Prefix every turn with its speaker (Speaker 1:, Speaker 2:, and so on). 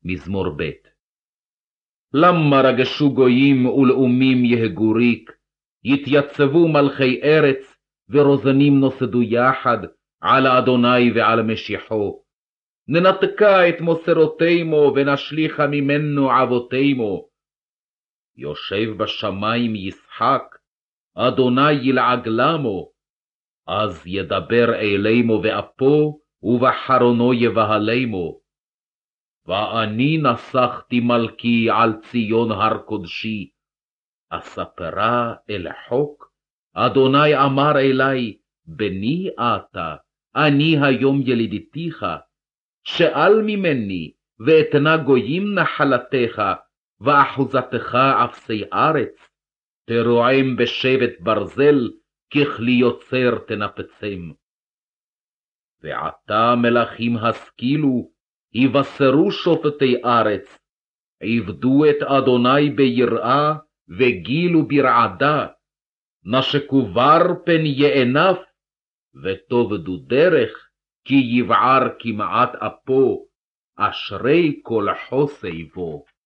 Speaker 1: מזמור ב'. למה רגשו גויים ולאומים יהגו ריק, יתייצבו מלכי ארץ, ורוזנים נוסדו יחד, על אדוני ועל משיחו. ננתקה את מוסרותימו, ונשליכה ממנו עבותימו. יושב בשמיים ישחק, אדוני ילעג למו, אז ידבר אלימו ואפו, ובחרונו יבהלמו. ואני נסחתי מלכי על ציון הר קודשי, אספרה אל חוק, אדוני אמר אלי, בני אתה, אני היום ילידתיך, שאל ממני, ואתנה גויים נחלתך, ואחוזתך אפסי ארץ, תרועם בשבט ברזל, ככלי יוצר תנפצם. ועתה מלכים השכילו, יבשרו שופטי ארץ, עבדו את אדוני ביראה, וגילו ברעדה, נשקו בר פן יענף, ותאבדו דרך, כי יבער כמעט אפו, אשרי כל חוסי בו.